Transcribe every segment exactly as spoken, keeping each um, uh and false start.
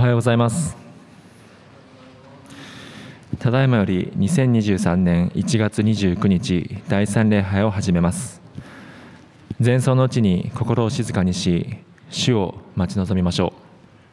ようございます。ただいまよりにせんにじゅうさんねんいちがつにじゅうくにちだいさん礼拝を始めます。前奏のうちに心を静かにし、主を待ち望みましょう。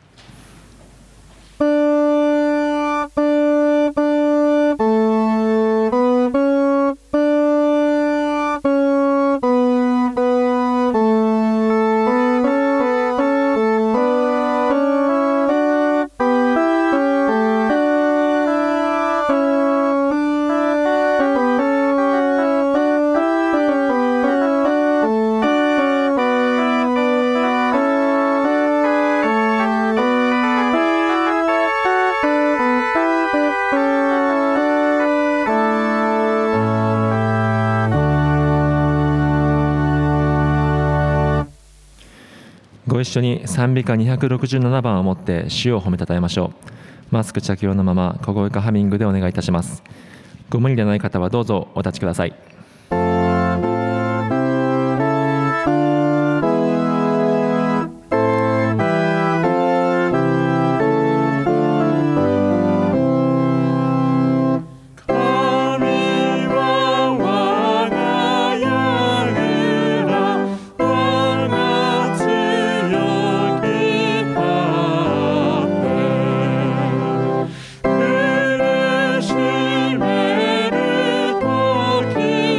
ご一緒に賛美歌にひゃくろくじゅうななばんをもって主を褒めたたえましょう。マスク着用のまま小声かハミングでお願いいたします。ご無理でない方はどうぞお立ちください。 苦しめる時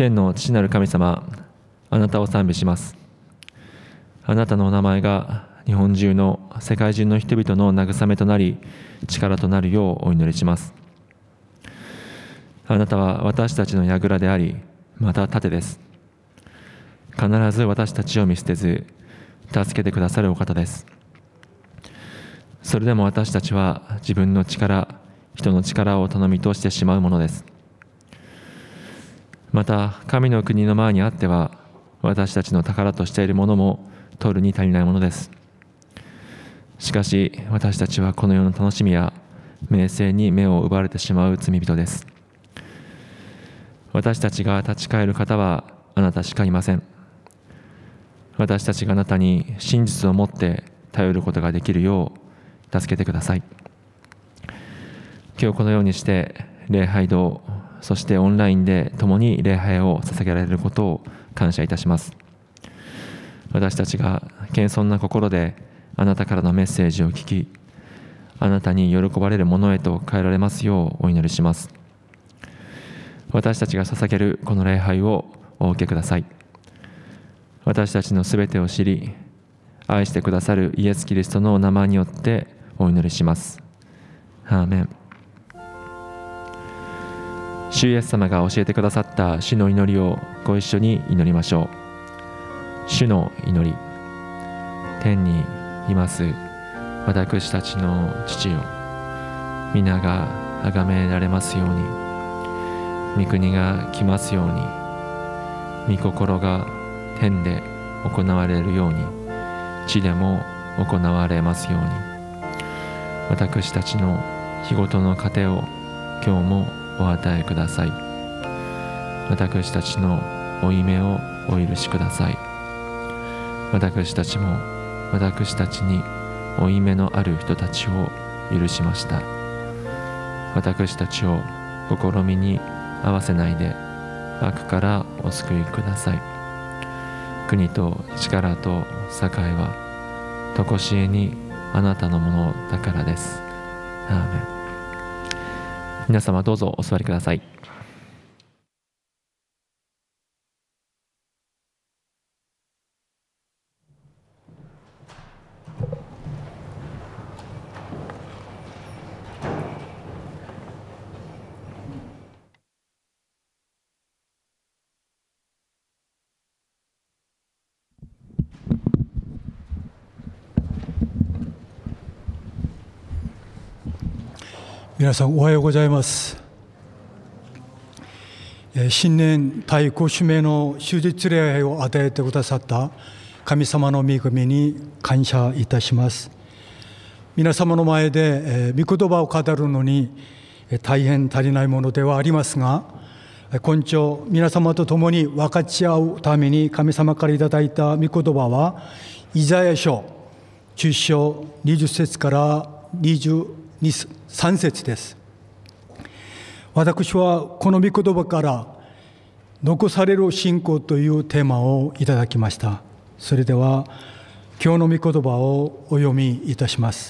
天の父なる神様、あなたを賛美します。あなたのお名前が日本中の世界中の人々の慰めとなり、力となるようお祈りします。あなたは私たちの櫓であり、また盾です。必ず私たちを見捨てず、助けてくださるお方です。それでも私たちは自分の力、人の力を頼みとしてしまうものです。また、神の国の前にあっては、私たちの宝としているものも取るに足りないものです。しかし、私たちはこの世の楽しみや名声に目を奪われてしまう罪人です。私たちが立ち返る方はあなたしかいません。私たちがあなたに真実を持って頼ることができるよう助けてください。今日このようにして礼拝堂、そしてオンラインで共に礼拝を捧げられることを感謝いたします。私たちが謙遜な心であなたからのメッセージを聞き、あなたに喜ばれるものへと変えられますようお祈りします。私たちが捧げるこの礼拝をお受けください。私たちのすべてを知り、愛してくださるイエス・キリストのお名前によってお祈りします。アーメン。主イエス様が教えてくださった主の祈りをご一緒に祈りましょう。主の祈り。天にいます私たちの父よ、皆が崇められますように、御国が来ますように、御心が天で行われるように、地でも行われますように。私たちの日ごとの糧を今日もお与えください。私たちの負い目をお許しください。私たちも私たちに負い目のある人たちを許しました。私たちを試みに合わせないで悪からお救いください。国と力と栄はとこしえにあなたのものだからです。アーメン。皆様どうぞお座りください。 皆さんおはようございます。新年第ご週目の終日礼拝を与えてくださった神様の恵みに感謝いたします。皆様の前で御言葉を語るのに大変足りないものではありますが、今朝皆様と共に分かち合うために神様からいただいた御言葉はイザヤ書じゅっ章にじゅっ節からにじゅうさん節です。私はこの御言葉から残される信仰というテーマをいただきました。それでは今日の御言葉をお読みいたします。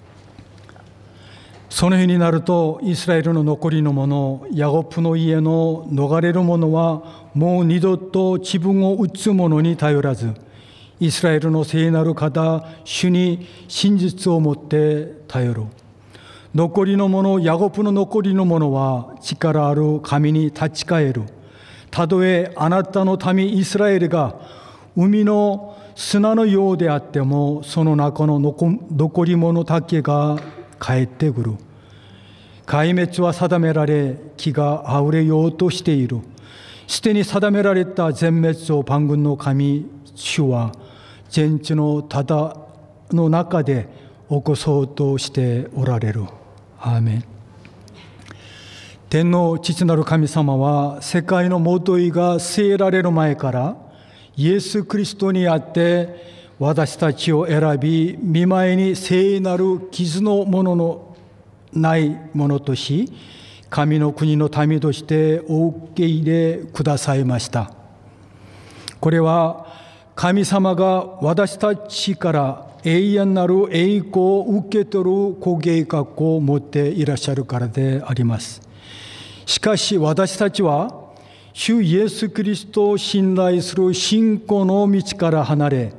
その日になるとイスラエルの残りの者、ヤコブの家の逃れる者はもう二度と自分を打つ者に頼らず、イスラエルの聖なる方、主に真実をもって頼る。残りの者、ヤコブの残りの者は力ある神に立ち返る。たとえあなたの民イスラエルが海の砂のようであっても、その中の残り者だけが帰ってくる。壊滅は定められ、木があふれようとしている。すでに定められた全滅を万軍の神主は全地のたの中で起こそうとしておられる。アーメン。天の父なる神様は世界のもといが据えられる前からイエス・キリストにあって私たちを選び、御前に聖なる傷のもののないものとし、神の国の民としてお受け入れくださいました。これは神様が私たちから永遠なる栄光を受け取るご計画を持っていらっしゃるからであります。しかし私たちは主イエス・キリストを信頼する信仰の道から離れ、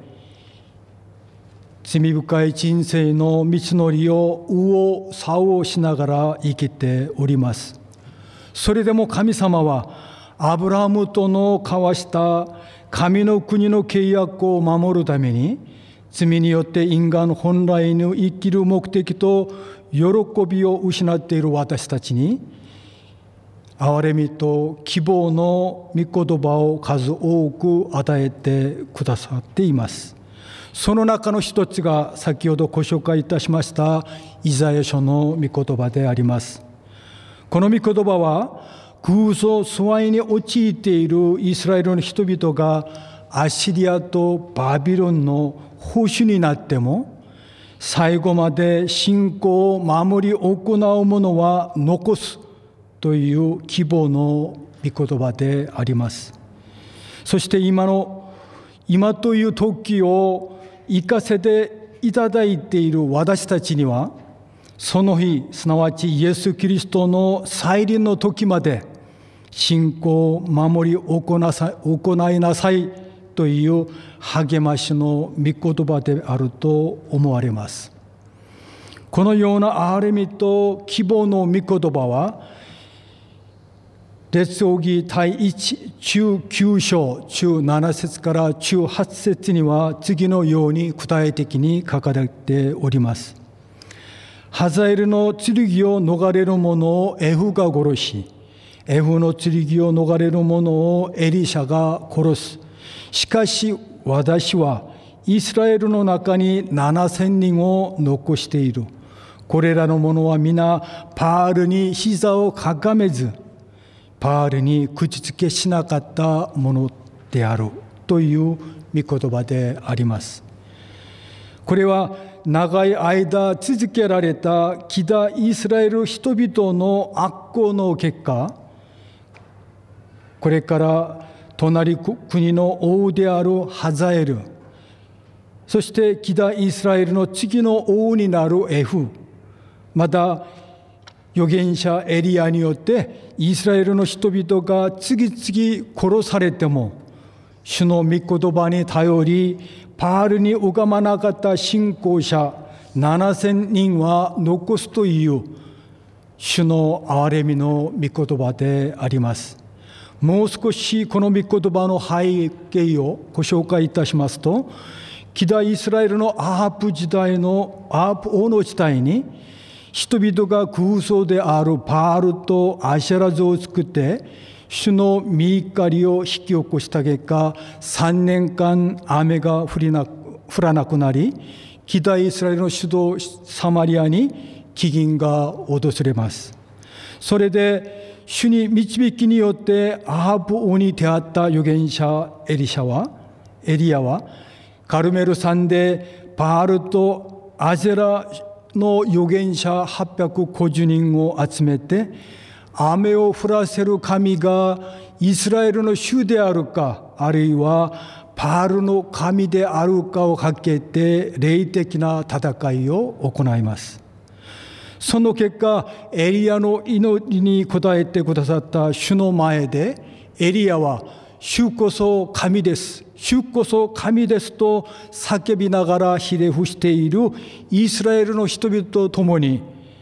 罪深い人生の道のりを右往左往しながら生きております。それでも神様はアブラハムとの交わした神の国の契約を守るために、罪によって因果本来の生きる目的と喜びを失っている私たちに、憐れみと希望の御言葉を数多く与えてくださっています。その中の一つが先ほどご紹介いたしましたイザヤ書の御言葉であります。この御言葉は偶像崇拝に陥っているイスラエルの人々がアッシリアとバビロンの保守になっても、最後まで信仰を守り行う者は残すという希望の御言葉であります。そして今の今という時を生かせていただいている私たちには、その日、すなわちイエス・キリストの再臨の時まで信仰を守り行いなさいという励ましの御言葉であると思われます。このような憐れみと希望の御言葉は、列王記第一中きゅう章中なな節から中はち節には次のように具体的に書かれております。ハザエルの剣を逃れる者をエフが殺し、エフの剣を逃れる者をエリシャが殺す。しかし私はイスラエルの中にななせんにんを残している。これらの者は皆パールに膝をかがめず、パールに口つけしなかったものであるという御言葉であります。これは長い間続けられた北イスラエル人々の悪行の結果、これから隣国の王であるハザエル、そして北イスラエルの次の王になるエフ、また預言者エリアによってイスラエルの人々が次々殺されても、主の御言葉に頼りパールに拝まなかった信仰者ななせんにんは残すという主の憐れみの御言葉であります。もう少しこの御言葉の背景をご紹介いたしますと、北イスラエルのアハプ時代のアハプ王の時代に、人々が偶像であるパールとアシェラ像を作って主の御怒りを引き起こした結果、さんねんかん雨が降りな降らなくなり、北イスラエルの首都サマリアに飢饉が訪れます。それで主に導きによってアハブ王に出会った預言者エリシャはエリアはカルメル山でパールとアゼラの預言者はっぴゃくごじゅうにんを集めて、雨を降らせる神がイスラエルの主であるか、あるいはパールの神であるかをかけて霊的な戦いを行います。その結果、エリアの祈りに応えてくださった主の前で、エリアは主こそ神です、主こそ神ですと叫びながらひれ伏しているイスラエルの人々と共に、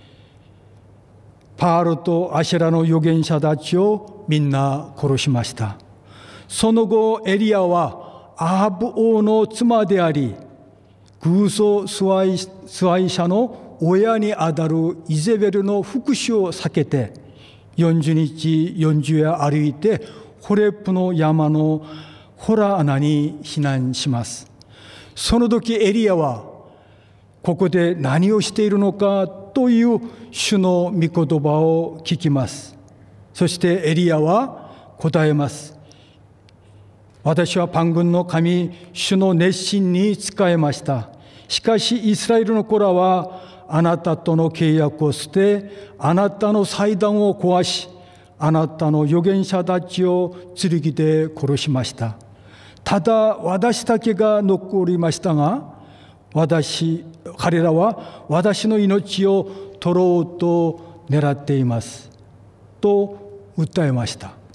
パールとアシェラの預言者たちをみんな殺しました。その後エリアはアハブ王の妻であり、偶像崇拝崇拝者の親にあたるイゼベルの復讐を避けてよんじゅうにちよんじゅう夜歩いてホレップの山のホラ穴に避難します。その時エリアはここで何をしているのかという主の御言葉を聞きます。そしてエリアは答えます。私は万軍の神主の熱心に仕えました。しかしイスラエルの子らはあなたとの契約を捨て、あなたの祭壇を壊し、あなたの預言者たちを剣で殺しました。ただ私だけが残りましたが、私彼らは私の命を取ろうと狙っていますと訴えました。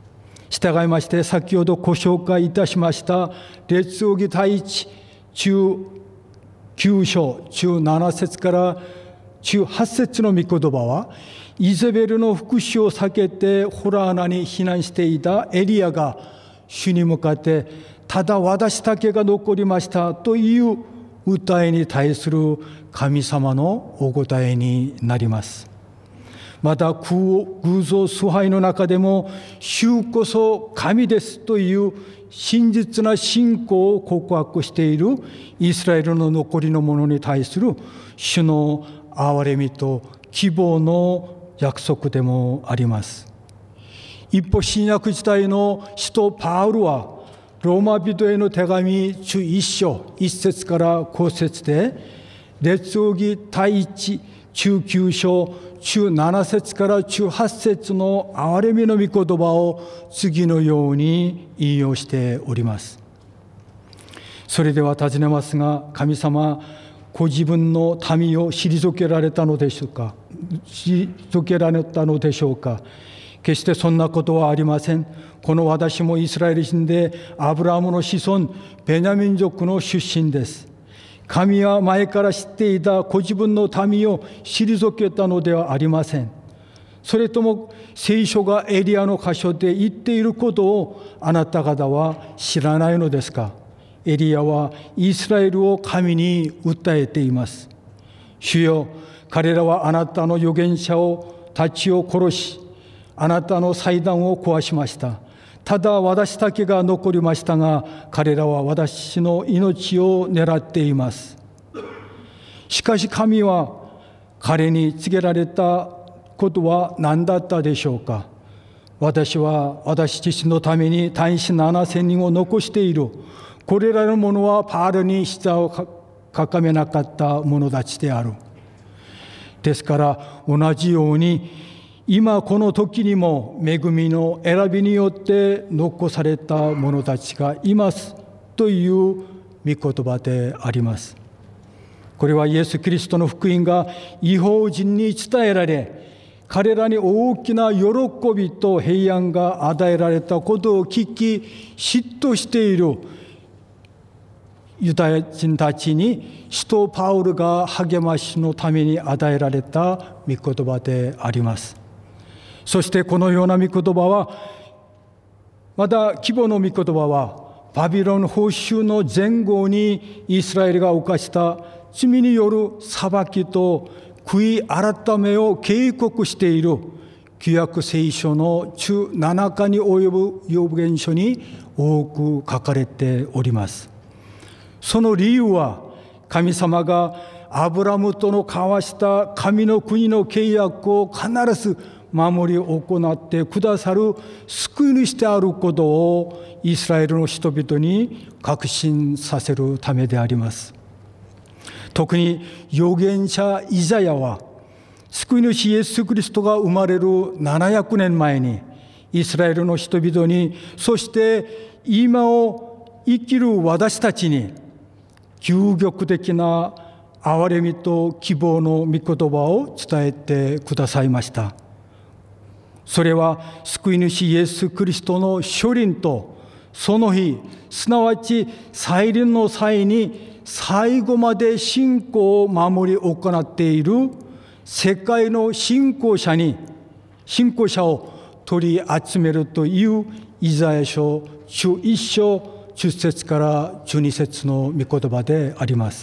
従いまして先ほどご紹介いたしました列王記第一中きゅう章中なな節から中はち節の御言葉は、イゼベルの復讐を避けてホラー穴に避難していたエリアが主に向かってただ私だけが残りましたという訴えに対する神様のお答えになります。また偶像崇拝の中でも主こそ神ですという真実な信仰を告白しているイスラエルの残りの者に対する主の憐れみと希望の約束でもあります。一方、新約時代の使徒パウルはローマ人への手紙中一章一節から五節で、列王記第一中九章中七節から中八節の憐れみの御言葉を次のように引用しております。それでは尋ねますが、神様、ご自分の民を退けられたのでしょうか退けられたのでしょうか。決してそんなことはありません。この私もイスラエル人でアブラハムの子孫ベニャミン族の出身です。神は前から知っていたご自分の民を退けたのではありません。それとも聖書がエリアの箇所で言っていることをあなた方は知らないのですか。エリアはイスラエルを神に訴えています。主よ、彼らはあなたの預言者をたちを殺し、あなたの祭壇を壊しました。ただ私だけが残りましたが、彼らは私の命を狙っています。しかし神は彼に告げられたことは何だったでしょうか。私は私自身のために隊士ななせんにんを残している。これらの者はバールに膝をかかめなかった者たちである。ですから同じように今この時にも恵みの選びによって残された者たちがいますという御言葉であります。これはイエス・キリストの福音が異邦人に伝えられ、彼らに大きな喜びと平安が与えられたことを聞き嫉妬しているユダヤ人たちに使徒パウルが励ましのために与えられた御言葉であります。そしてこのような御言葉は、また規模の御言葉はバビロン報酬の前後にイスラエルが犯した罪による裁きと悔い改めを警告している旧約聖書の中ななかに及ぶ預言書に多く書かれております。その理由は、神様がアブラムとの交わした神の国の契約を必ず守り行ってくださる救い主であることをイスラエルの人々に確信させるためであります。特に預言者イザヤは、救い主イエス・キリストが生まれるななひゃくねんまえにイスラエルの人々に、そして今を生きる私たちに究極的な憐れみと希望の御言葉を伝えてくださいました。それは救い主イエス・キリストの初臨とその日、すなわち再臨の際に最後まで信仰を守り行っている世界の信仰者に信仰者を取り集めるというイザヤ書じゅういっ章じゅっ節からじゅうに節の御言葉であります。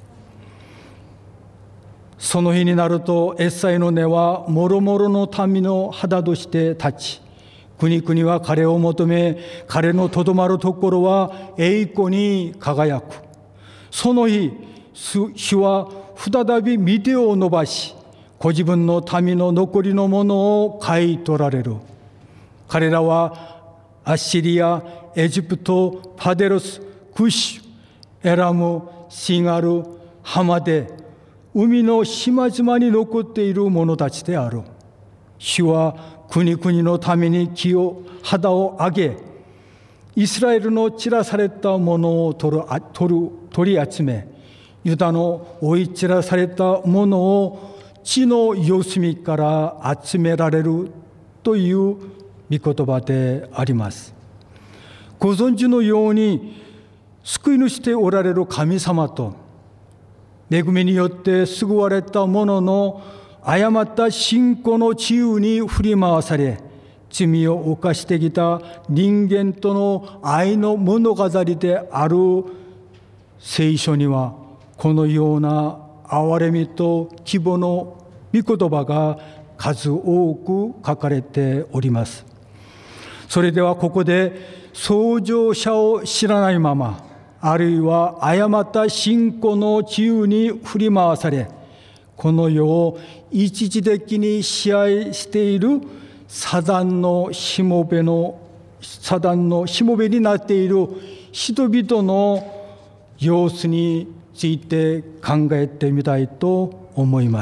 その日になるとエッサイの根はもろもろの民の肌として立ち、国々は彼を求め、彼のとどまるところは栄光に輝く。その日、主は再び御手を伸ばし、ご自分の民の残りのものを買い取られる。彼らはアッシリア、エジプト、パデロス、クシュ、エラム、シガル、ハマデ、海の島々に残っている者たちである。主は国々のために気を肌を上げ、イスラエルの散らされたものを取る取る取り集め、ユダの追い散らされたものを地の四隅から集められるという御言葉であります。ご存知のように、救い主でおられる神様と、恵みによって救われた者の誤った信仰の自由に振り回され、罪を犯してきた人間との愛の物語である聖書には、このような憐れみと希望の御言葉が数多く書かれております。それではここで創造者を知らないまま、あるいは誤った信仰の自由に振り回され、この世を一時的に支配しているサタンのしもべのサタンのしもべになっている人々の様子について考えてみたいと思います。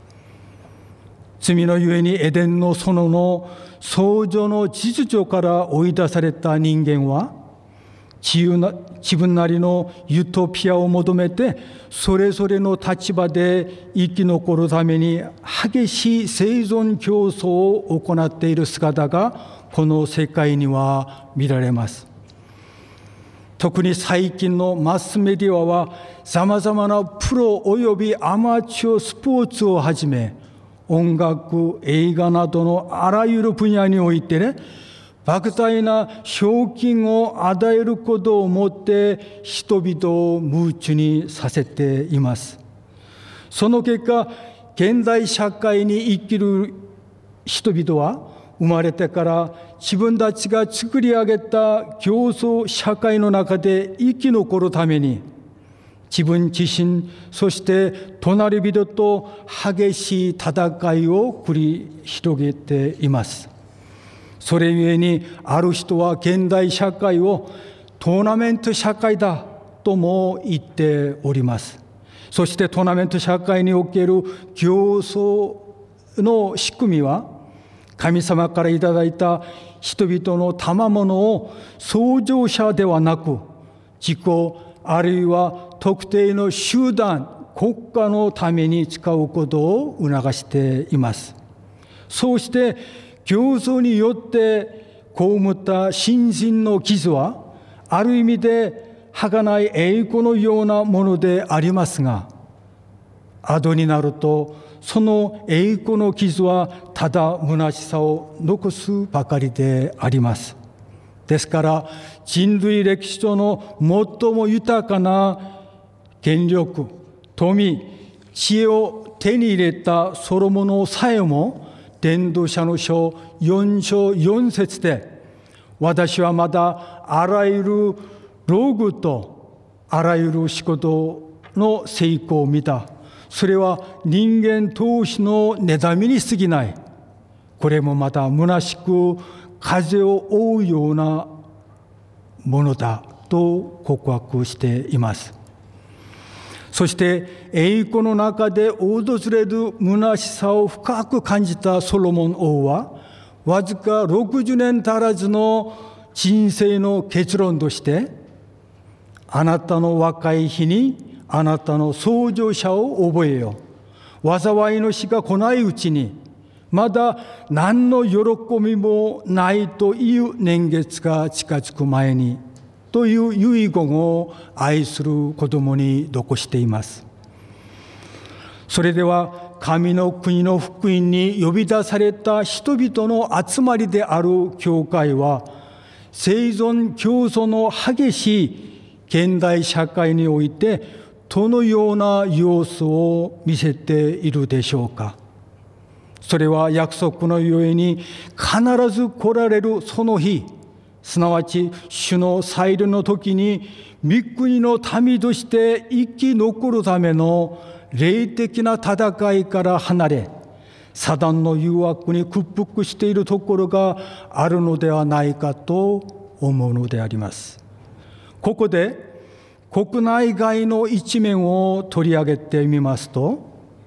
罪のゆえにエデンの園の創造の秩序から追い出された人間は、自由な自分なりのユートピアを求めて、それぞれの立場で生き残るために激しい生存競争を行っている姿がこの世界には見られます。特に最近のマスメディアは、さまざまなプロおよびアマチュアスポーツをはじめ、音楽、映画などのあらゆる分野においてね、莫大な賞金を与えることをもって人々を夢中にさせています。その結果、現代社会に生きる人々は、生まれてから自分たちが作り上げた競争社会の中で生き残るために、自分自身、そして隣人と激しい戦いを繰り広げています。それゆえに、ある人は現代社会をトーナメント社会だとも言っております。そしてトーナメント社会における競争の仕組みは、神様からいただいた人々の賜物を創造者ではなく、自己あるいは特定の集団、国家のために使うことを促しています。そうして競争によって被った心身の傷は、ある意味で儚い栄光のようなものでありますが、後になるとその栄光の傷はただ虚しさを残すばかりであります。ですから人類歴史上の最も豊かな権力、富、知恵を手に入れたソロモンさえも、伝道者の書よん章よん節で、私はまだあらゆる労苦とあらゆる仕事の成功を見た。それは人間投資の妬みに過ぎない。これもまた虚しく風を追うようなものだと告白しています。そして栄光の中で訪れる虚しさを深く感じたソロモン王は、わずかろくじゅうねん足らずの人生の結論として、あなたの若い日にあなたの創造者を覚えよ。災いの日が来ないうちに、まだ何の喜びもないという年月が近づく前に、という遺言を愛する子供に残しています。それでは神の国の福音に呼び出された人々の集まりである教会は、生存競争の激しい現代社会においてどのような様子を見せているでしょうか。それは約束のゆえに必ず来られるその日、すなわち主の再臨の時に御国の民として生き残るための霊的な戦いから離れ、サタンの誘惑に屈服しているところがあるのではないかと思うのであります。ここで国内外の一面を取り上げてみますと、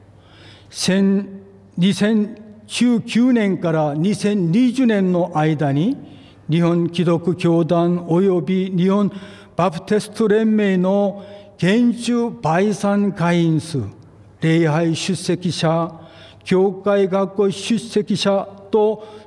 にせんじゅうきゅうねんからにせんにじゅうねんの間に、日本基督教団および日本バプテスト連盟の現住売産会員数、礼拝出席者、教会学校出席者と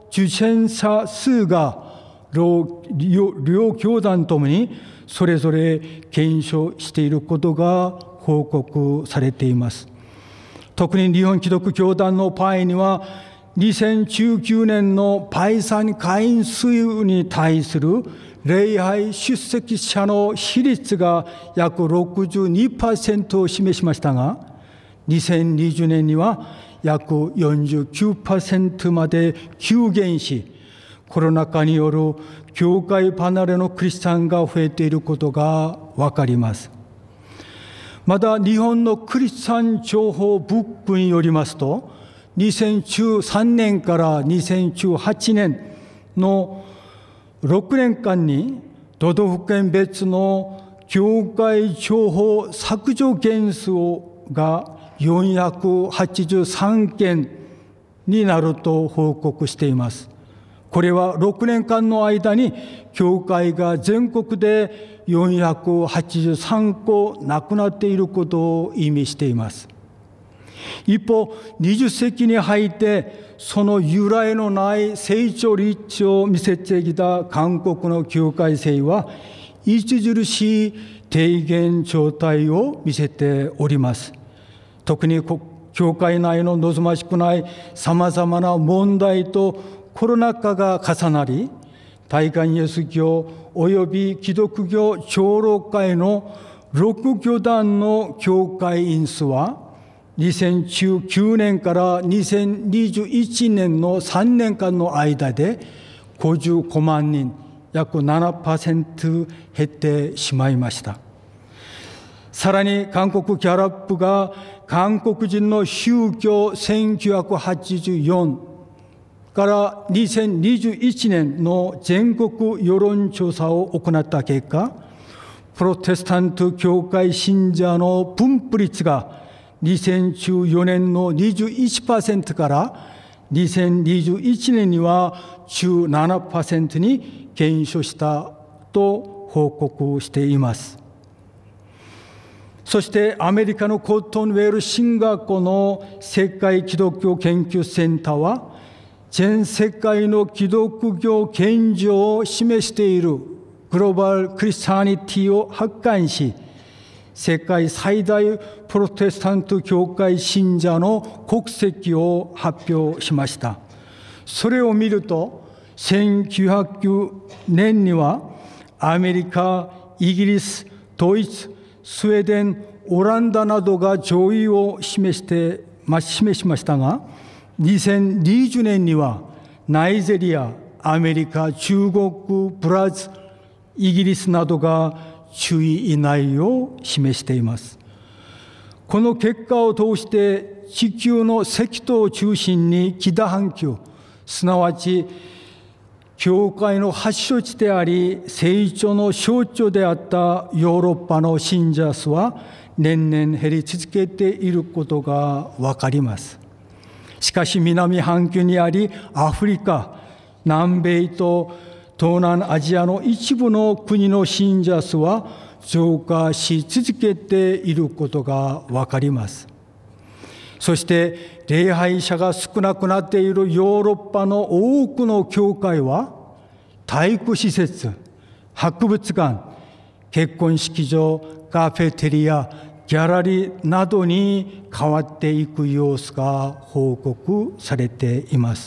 受験者数が両、両教団ともにそれぞれ減少していることが報告されています。特に日本基督教団の場合には、にせんじゅうきゅうねんのパイサン会員数に対する礼拝出席者の比率が約 ろくじゅうにパーセント を示しましたが、にせんにじゅうねんには約 よんじゅうきゅうパーセント まで急減し、コロナ禍による教会離れのクリスチャンが増えていることがわかります。また日本のクリスチャン情報ブックによりますと、にせんじゅうさんねんからにせんじゅうはちねんのろくねんかんに都道府県別の教会情報削除件数がよんひゃくはちじゅうさんけんになると報告しています。これはろくねんかんの間に教会が全国でよんひゃくはちじゅうさんこなくなっていることを意味しています。一方、にじゅっせきに入ってその由来のない成長率を見せてきた韓国の教会制は著しい低減状態を見せております。特に教会内の望ましくないさまざまな問題とコロナ禍が重なり、大韓イエス教及び基督教長老会のろく教団の教会員数はにせんじゅうきゅうねんからにせんにじゅういちねんのさんねんかんの間でごじゅうごまんにん、約 ななパーセント 減ってしまいました。さらに韓国ギャラップが韓国人の宗教せんきゅうひゃくはちじゅうよんからにせんにじゅういちねんの全国世論調査を行った結果、プロテスタント教会信者の分布率がにせんじゅうよねんの にじゅういちパーセント からにせんにじゅういちねんには じゅうななパーセント に減少したと報告しています。そしてアメリカのコットンウェル神学校の世界基督教研究センターは、全世界の基督教現状を示しているグローバルクリスチャニティを発刊し、世界最大プロテスタント教会信者の国籍を発表しました。それを見ると、せんきゅうひゃくきゅうねんにはアメリカ、イギリス、ドイツ、スウェーデン、オランダなどが上位を示して示しましたが、にせんにじゅうねんにはナイジェリア、アメリカ、中国、ブラジル、イギリスなどがじゅうい以内を示しています。この結果を通して地球の赤道を中心に北半球、すなわち教会の発祥地であり成長の象徴であったヨーロッパの信者数は年々減り続けていることがわかります。しかし南半球にありアフリカ、南米と東南アジアの一部の国の信者数は増加し続けていることがわかります。そして礼拝者が少なくなっているヨーロッパの多くの教会は体育施設、博物館、結婚式場、カフェテリア、ギャラリーなどに変わっていく様子が報告されています。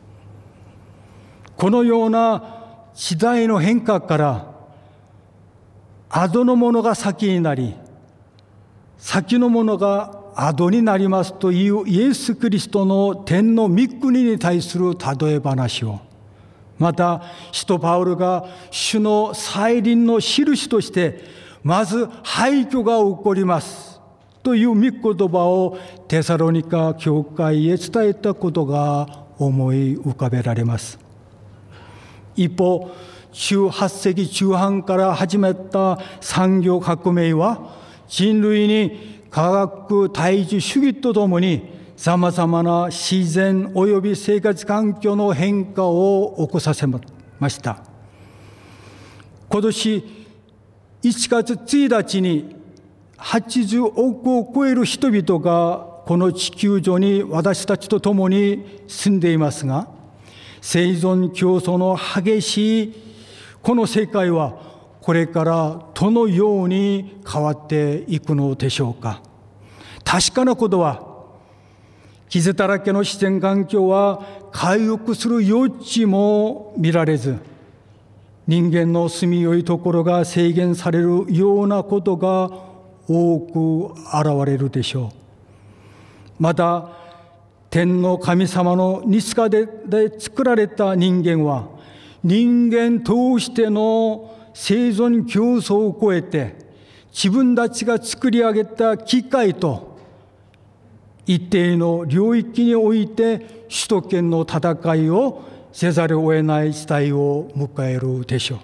このような時代の変化から後のものが先になり、先のものが後になりますというイエス・キリストの天の御国に対する例え話を、また使徒パウルが主の再臨の印としてまず廃墟が起こりますという御言葉をテサロニカ教会へ伝えたことが思い浮かべられます。一方、じゅうはっせき中半から始まった産業革命は人類に科学対峙主義とともにさまざまな自然及び生活環境の変化を起こさせました。今年いちがつついたちにはちじゅうおくを超える人々がこの地球上に私たちと共に住んでいますが、 生存競争の激しいこの世界はこれからどのように変わっていくのでしょうか。確かなことは、傷だらけの自然環境は回復する余地も見られず、人間の住みよいところが制限されるようなことが多く現れるでしょう。また、天の神様の似姿で作られた人間は、人間としての生存競争を超えて、自分たちが作り上げた機械と一定の領域において首都圏の戦いをせざるを得ない時代を迎えるでしょ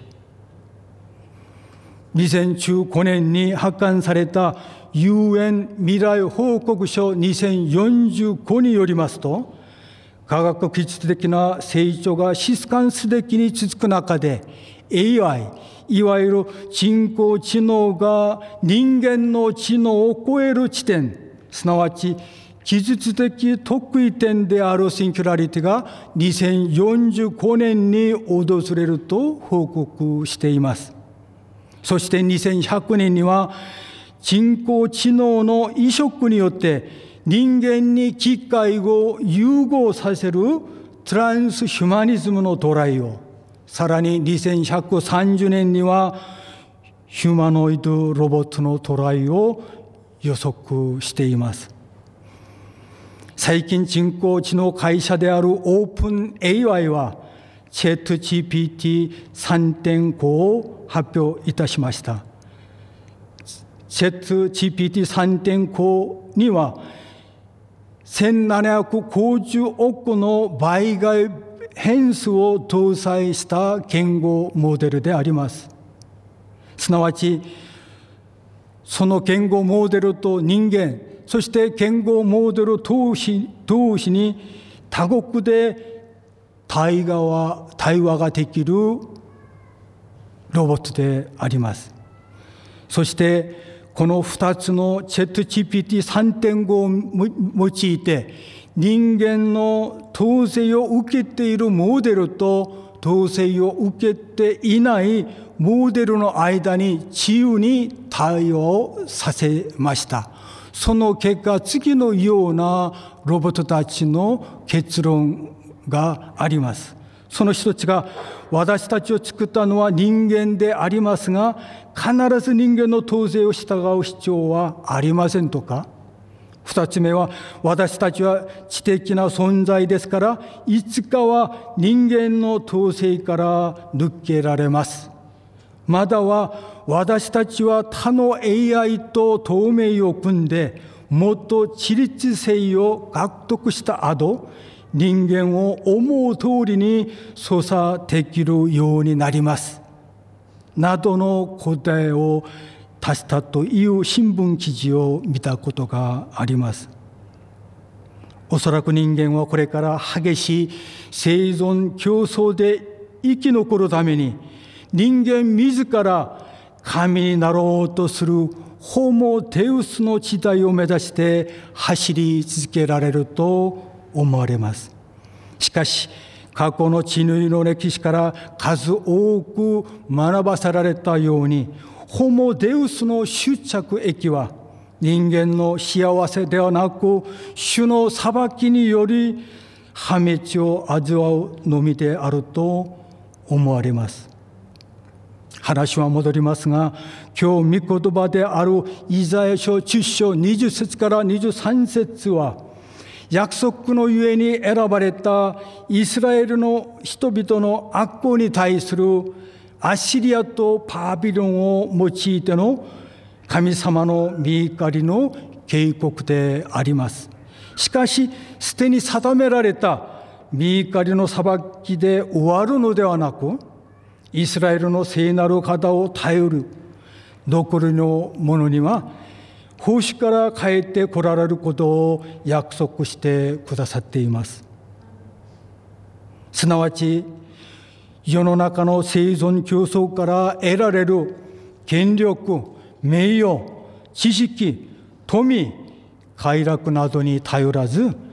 う。にせんじゅうごねんに発刊されたユーエン未来報告書にせんよんじゅうごによりますと、科学技術的な成長が静観すべきに続く中で、 エーアイ、いわゆる人工知能が人間の知能を超える地点、すなわち技術的特異点であるシンギュラリティがにせんよんじゅうごねんに訪れると報告しています。そしてにせんひゃくねんには人工知能の移植によって人間に機械を融合させるトランスヒュマニズムの到来を、さらににせんひゃくさんじゅうねんにはヒューマノイドロボットの到来を予測しています。最近人工知能会社であるオープン エーアイ はチャット ジーピーティーさんてんご を発表いたしました。チャット ジーピーティーさんてんご にはせんななひゃくごじゅうおくの倍外変数を搭載した言語モデルであります。すなわちその言語モデルと人間、そして言語モデル同士、同士に多国で対話、対話ができるロボットであります。そしてこのふたつのチャット ジーピーティーさんてんご を用いて人間の統制を受けているモデルと統制を受けていないモデルの間に自由に対話をさせました。その結果、次のようなロボットたちの結論があります。その一つが、私たちを作ったのは人間でありますが、必ず人間の統制を従う必要はありませんとか、二つ目は、私たちは知的な存在ですから、いつかは人間の統制から抜けられます。または、私たちは他の エーアイ と同盟を組んで、もっと自律性を獲得した後、人間を思う通りに操作できるようになります。などの答えを出したという新聞記事を見たことがあります。おそらく人間はこれから激しい生存競争で生き残るために、人間自ら神になろうとするホモデウスの時代を目指して走り続けられると思われます。しかし、過去の人類の歴史から数多く学ばせられたように、ホモデウスの終着駅は人間の幸せではなく、主の裁きにより破滅を味わうのみであると思われます。話は戻りますが、今日御言葉であるイザヤ書じゅっ章にじゅっ節からにじゅうさん節は、約束のゆえに選ばれたイスラエルの人々の悪行に対するアッシリアとバビロンを用いての神様の御怒りの警告であります。しかし、すでに定められた御怒りの裁きで終わるのではなく、イスラエルの聖なる方を頼る残りの者には星から帰って来られることを約束してくださっています。すなわち、世の中の生存競争から得られる権力、名誉、知識、富、快楽などに頼らず、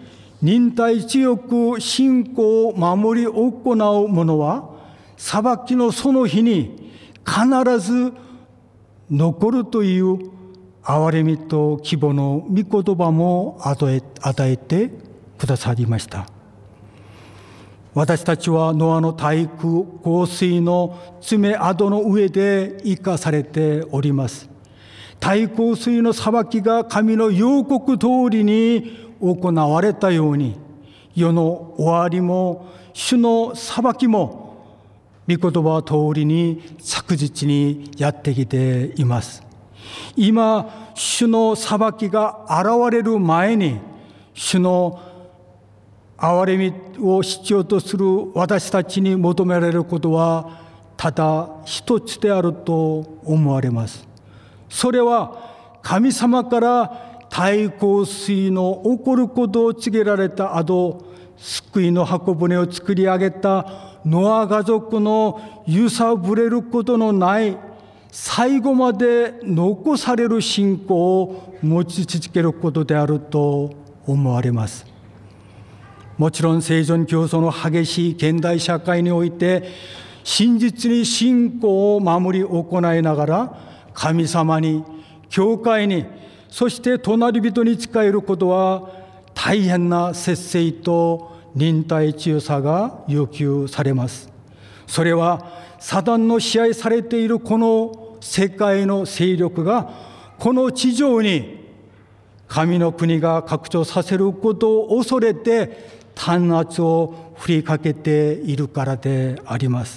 忍耐強く信仰を守り行う者は、裁きのその日に必ず残るという憐れみと希望の御言葉も与えてくださりました。私たちはノアの大洪水の爪痕の上で生かされております。大洪水の裁きが神の予告通りに行われたように、世の終わりも主の裁きも御言葉通りに着実にやってきています。今、主の裁きが現れる前に、主の憐れみを必要とする私たちに求められることはただ一つであると思われます。それは神様から大洪水の起こることを告げられた後、救いの箱舟を作り上げたノア家族の揺さぶれることのない最後まで残される信仰を持ち続けることであると思われます。もちろん生存競争の激しい現代社会において、真実に信仰を守り行いながら、神様に、教会に、そして隣人に仕えることは大変な節制と忍耐強さが要求されます。それはサタンの支配されているこの世界の勢力がこの地上に神の国が拡張させることを恐れて弾圧を振りかけているからであります。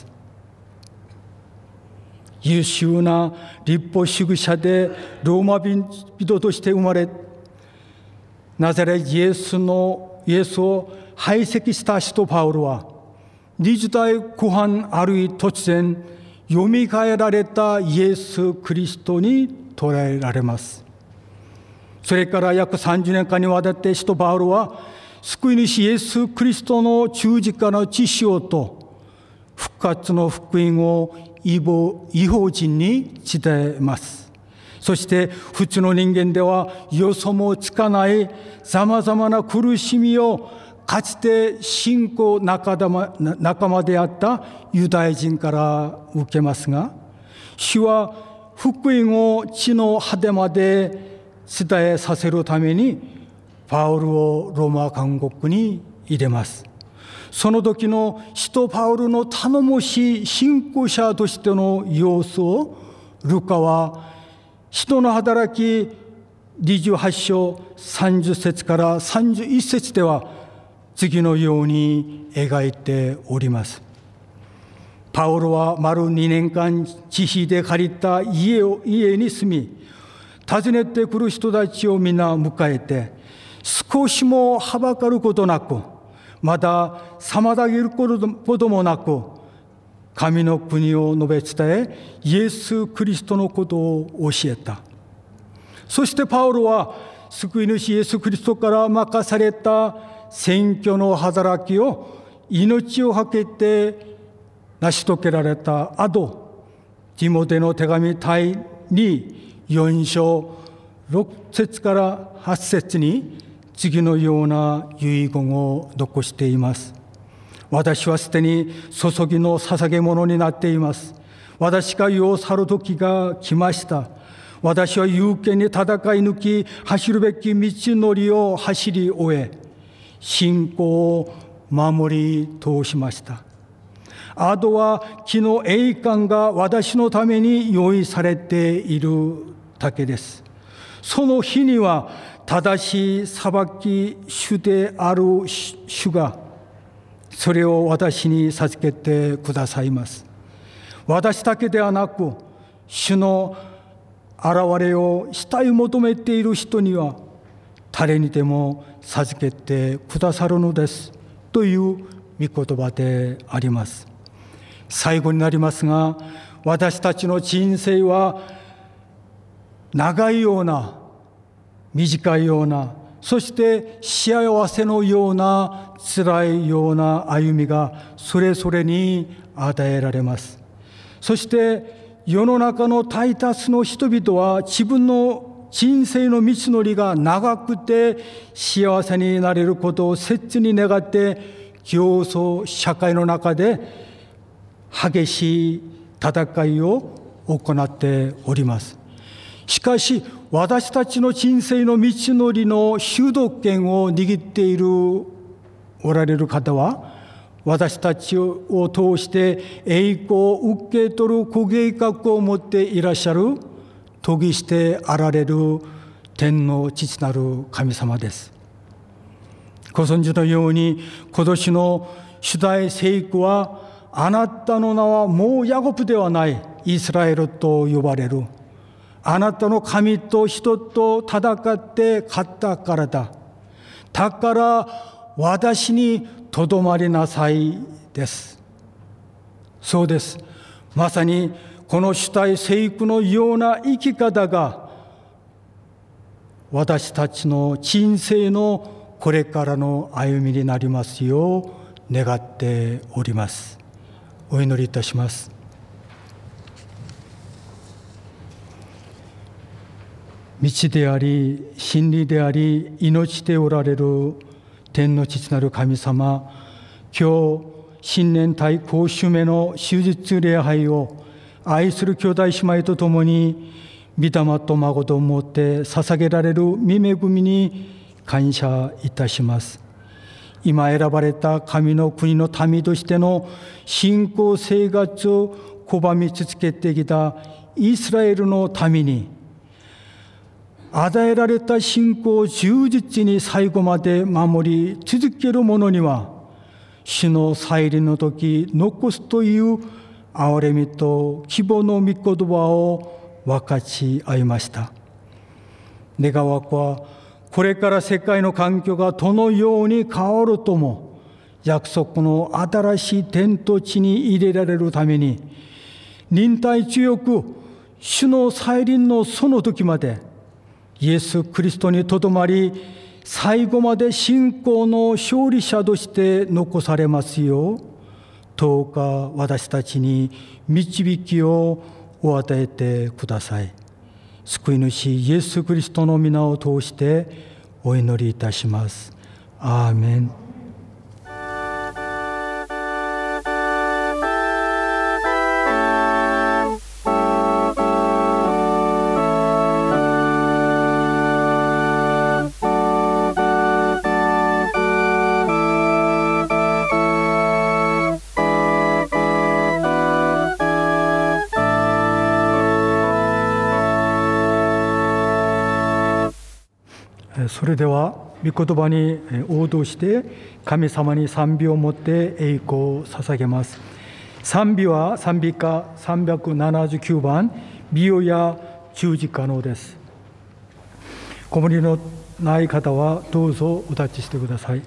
優秀な立法主義者でローマ人として生まれ、ナザレイエスのイエスを排斥した使徒パウロは、にじゅう代後半あるい突然よみがえられたイエス・キリストに捉えられます。それから約さんじゅうねんかんにわたって使徒パウロは救い主イエス・キリストの十字架の血潮と復活の福音を異邦人に伝えます。そして普通の人間ではよそもつかないさまざまな苦しみをかつて信仰仲間であったユダヤ人から受けますが、主は福音を地の果てまで伝えさせるためにパウルをローマ監獄に入れます。その時の使徒パウルの頼もしい信仰者としての様子をルカは使徒の働きにじゅうはち章さんじゅっ節からさんじゅういち節では次のように描いております。パウロは丸にねんかん自費で借りた家を家に住み、訪ねてくる人たちを皆迎えて、少しもはばかることなく、また妨げることもなく、神の国を述べ伝え、イエス・キリストのことを教えた。そしてパウロは救い主イエス・キリストから任された宣教の働きを命を懸けて成し遂げられた後、ティモテの手紙第によん章ろく節からはち節に次のような遺言を残しています。私はすでに注ぎの捧げ物になっています。私が世を去る時が来ました。私は勇敢に戦い抜き、走るべき道のりを走り終え、信仰を守り通しました。あとは木の栄冠が私のために用意されているだけです。その日には正しい裁き主である主がそれを私に授けてくださいます。私だけではなく、主の現れを慕い求めている人には誰にでも授けてくださるのですという御言葉であります。最後になりますが、私たちの人生は長いような短いような、そして幸せのような辛いような歩みがそれぞれに与えられます。そして世の中の大多数の人々は自分の人生の道のりが長くて幸せになれることを切に願って競争社会の中で激しい戦いを行っております。しかし私たちの人生の道のりの主導権を握っているおられる方は、私たちを通して栄光を受け取るご計画を持っていらっしゃる研ぎしてあられる天の父なる神様です。ご存知のように、今年の主題聖句は、あなたの名はもうヤコブではない、イスラエルと呼ばれる。あなたの神と人と戦って勝ったからだ。だから私にとどまりなさいです。そうです。まさにこの主題聖句のような生き方が私たちの人生のこれからの歩みになりますよう願っております。お祈りいたします。道であり真理であり命でおられる天の父なる神様、今日新年対公主目の手術礼拝を愛する兄弟姉妹とともに御霊と孫と思って捧げられる御恵みに感謝いたします。今選ばれた神の国の民としての信仰生活を拒み続けてきたイスラエルの民に、与えられた信仰を忠実に最後まで守り続ける者には、主の再臨の時残すという憐れみと希望の御言葉を分かち合いました。願わくは、これから世界の環境がどのように変わるとも、約束の新しい天と地に入れられるために、忍耐強く主の再臨のその時までイエス・キリストにとどまり、最後まで信仰の勝利者として残されますよう、どうか私たちに導きをお与えてください。救い主イエス・キリストの皆を通してお祈りいたします。アーメン。それでは御言葉に応答して神様に賛美をもって栄光を捧げます。賛美は賛美歌さんびゃくななじゅうきゅうばん、美容や十字架のです。ご無理のない方はどうぞお立ちしてください。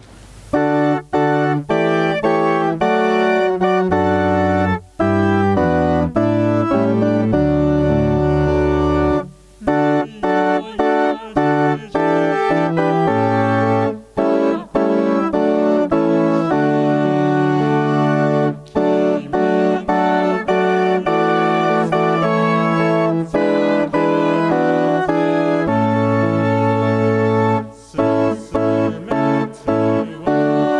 進め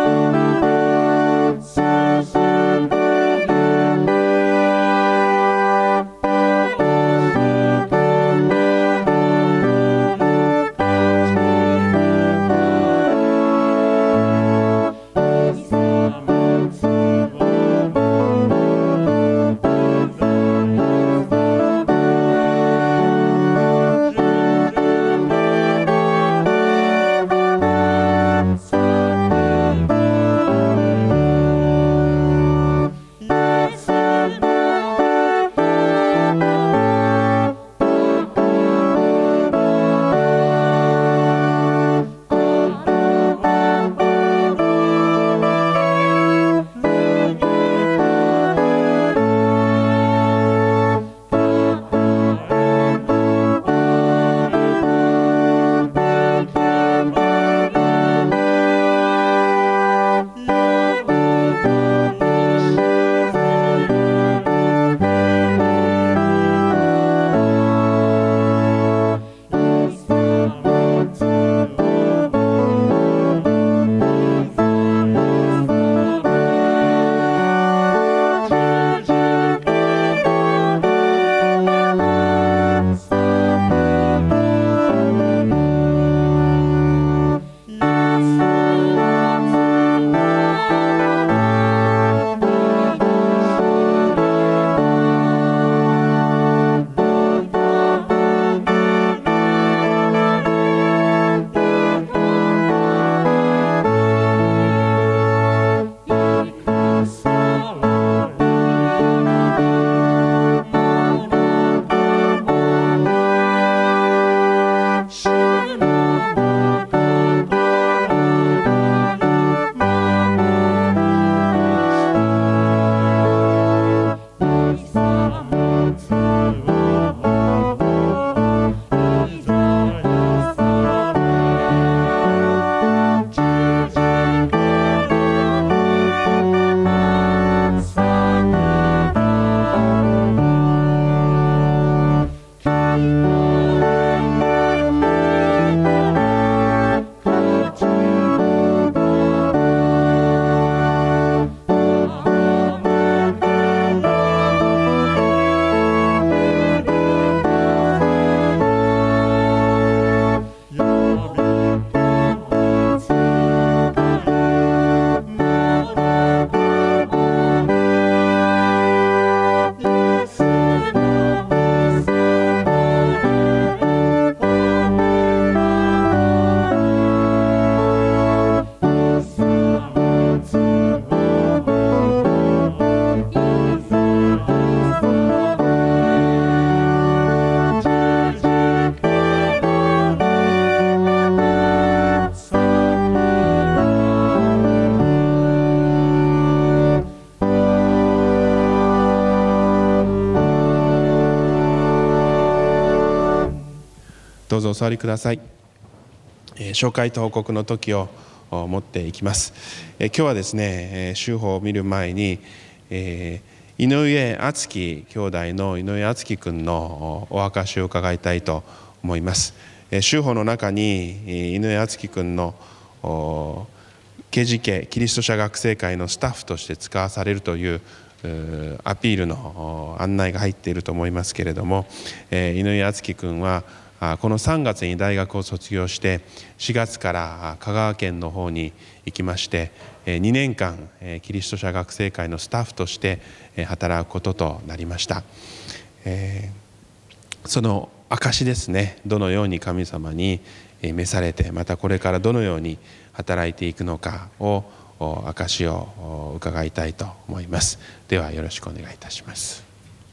どうぞお座りください。えー、紹介と報告の時を持っていきます。えー、今日はですね、週報を見る前に、えー、井上敦樹兄弟の井上敦樹君のお証しを伺いたいと思います。えー、週報の中に井上敦樹君の ケージーケー キリスト者学生会のスタッフとして使わされるというアピールの案内が入っていると思いますけれども、えー、井上敦樹君はこのさんがつに大学を卒業してしがつから香川県の方に行きまして、にねんかんキリスト者学生会のスタッフとして働くこととなりました。えー、その証ですね、どのように神様に召されて、またこれからどのように働いていくのかを証を伺いたいと思います。ではよろしくお願いいたします。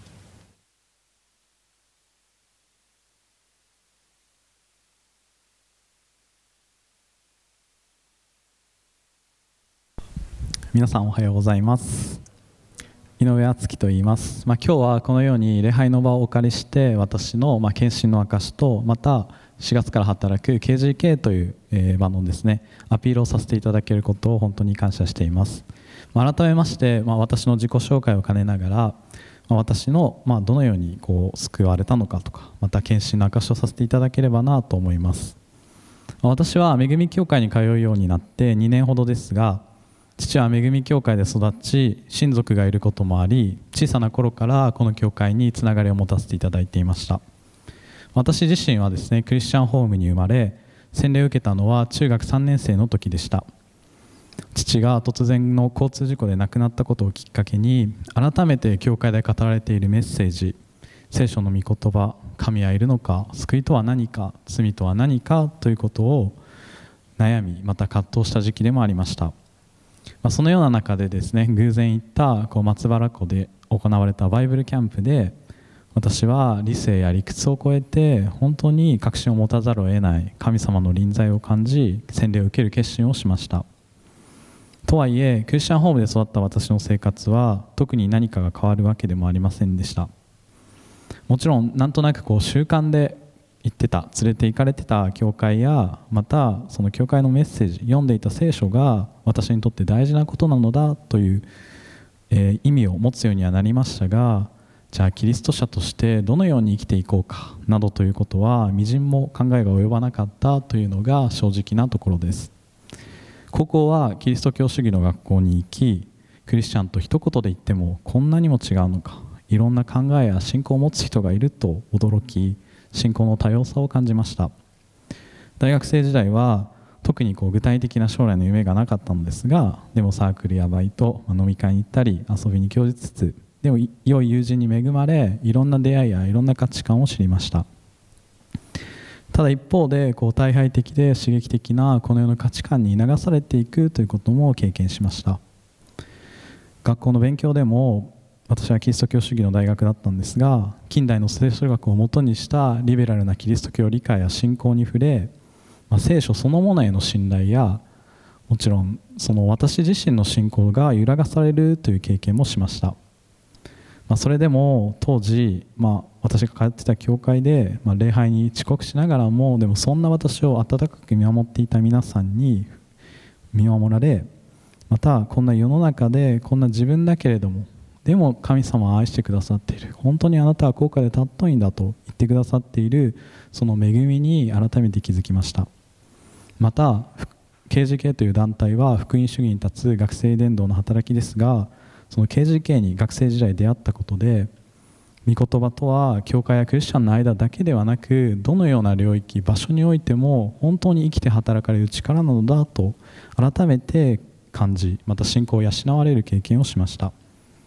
皆さんおはようございます。井上敦樹と言います。まあ、今日はこのように礼拝の場をお借りして私のまあ献身の証と、またしがつから働く ケージーケー という場のですねアピールをさせていただけることを本当に感謝しています。まあ、改めまして、まあ、私の自己紹介を兼ねながら、まあ、私のまあどのようにこう救われたのかとか、また献身の証をさせていただければなと思います。まあ、私は恵み教会に通うようになってにねんほどですが、父は恵み教会で育ち親族がいることもあり、小さな頃からこの教会につながりを持たせていただいていました。私自身はですねクリスチャンホームに生まれ、洗礼を受けたのは中学さんねん生の時でした。父が突然の交通事故で亡くなったことをきっかけに、改めて教会で語られているメッセージ、聖書の御言葉、神はいるのか、救いとは何か、罪とは何かということを悩み、また葛藤した時期でもありました。まあ、そのような中でですね、偶然行ったこう松原湖で行われたバイブルキャンプで、私は理性や理屈を超えて本当に確信を持たざるを得ない神様の臨在を感じ、洗礼を受ける決心をしました。とはいえクリスチャンホームで育った私の生活は特に何かが変わるわけでもありませんでした。もちろんなんとなくこう習慣で行ってた、連れて行かれてた教会や、またその教会のメッセージ、読んでいた聖書が私にとって大事なことなのだという、えー、意味を持つようにはなりましたが、じゃあキリスト者としてどのように生きていこうかなどということはみじんも考えが及ばなかったというのが正直なところです。高校はキリスト教主義の学校に行き、クリスチャンと一言で言ってもこんなにも違うのか、いろんな考えや信仰を持つ人がいると驚き、信仰の多様さを感じました。大学生時代は特にこう具体的な将来の夢がなかったのですが、でもサークルやバイト、飲み会に行ったり遊びに興じつつ、でも良い友人に恵まれ、いろんな出会いやいろんな価値観を知りました。ただ一方でこう退廃的で刺激的なこの世の価値観に流されていくということも経験しました。学校の勉強でも私はキリスト教主義の大学だったんですが、近代の聖書学をもとにしたリベラルなキリスト教理解や信仰に触れ、まあ、聖書そのものへの信頼や、もちろんその私自身の信仰が揺らがされるという経験もしました。まあ、それでも当時、まあ、私が通っていた教会で、まあ、礼拝に遅刻しながらも、でもそんな私を温かく見守っていた皆さんに見守られ、またこんな世の中でこんな自分だけれどもでも神様は愛してくださっている、本当にあなたは高価で尊いんだと言ってくださっているその恵みに改めて気づきました。また ケージーケー という団体は福音主義に立つ学生伝道の働きですが、その ケージーケー に学生時代出会ったことで、御言葉とは教会やクリスチャンの間だけではなく、どのような領域、場所においても本当に生きて働かれる力なのだと改めて感じ、また信仰を養われる経験をしました。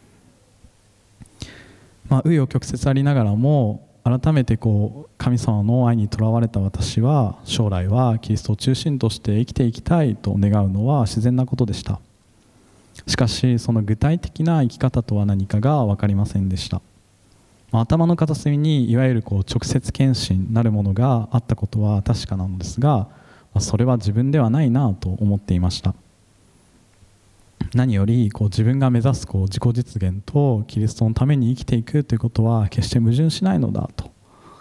まあ、紆余曲折ありながらも改めてこう神様の愛にとらわれた私は、将来はキリストを中心として生きていきたいと願うのは自然なことでした。しかしその具体的な生き方とは何かが分かりませんでした。まあ、頭の片隅にいわゆるこう直接献身なるものがあったことは確かなのですが、まあ、それは自分ではないなと思っていました。何よりこう自分が目指すこう自己実現とキリストのために生きていくということは決して矛盾しないのだと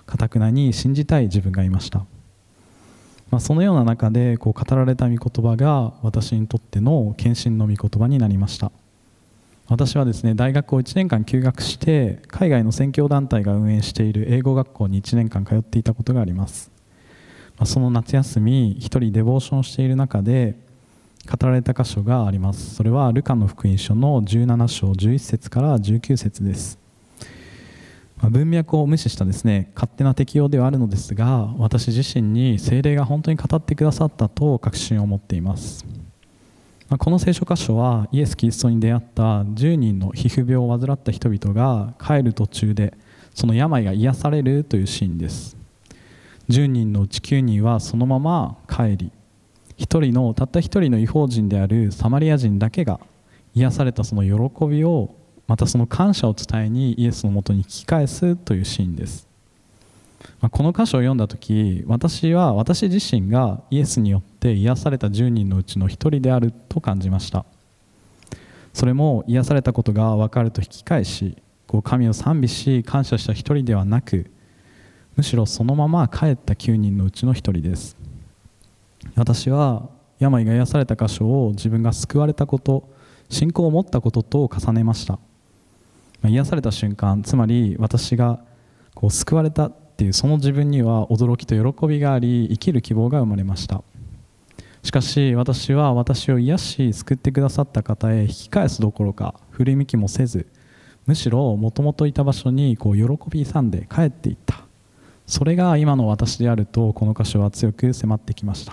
固くなに信じたい自分がいました。まあ、そのような中でこう語られた御言葉が私にとっての献身の御言葉になりました。私はですね、大学をいちねんかん休学して海外の宣教団体が運営している英語学校にいちねんかん通っていたことがあります。まあ、その夏休み一人デボーションをしている中で語られた箇所があります。それはルカの福音書のじゅうななしょうじゅういっせつからじゅうきゅうせつです。まあ、文脈を無視したですね、勝手な適用ではあるのですが、私自身に聖霊が本当に語ってくださったと確信を持っています。まあ、この聖書箇所はイエス・キリストに出会ったじゅうにんの皮膚病を患った人々が帰る途中でその病が癒されるというシーンです。じゅうにんのうちきゅうにんはそのまま帰り、ひとりのたった一人の異邦人であるサマリア人だけが癒されたその喜びを、またその感謝を伝えにイエスのもとに引き返すというシーンです。まあ、この箇所を読んだとき、私は私自身がイエスによって癒されたじゅうにんのうちの一人であると感じました。それも癒されたことが分かると引き返し、こう神を賛美し感謝した一人ではなく、むしろそのまま帰ったきゅうにんのうちの一人です。私は病が癒された箇所を自分が救われたこと、信仰を持ったことと重ねました。癒された瞬間、つまり私がこう救われたっていうその自分には驚きと喜びがあり、生きる希望が生まれました。しかし私は私を癒し救ってくださった方へ引き返すどころか振り向きもせず、むしろもともといた場所にこう喜び勇んで帰っていった。それが今の私であるとこの箇所は強く迫ってきました。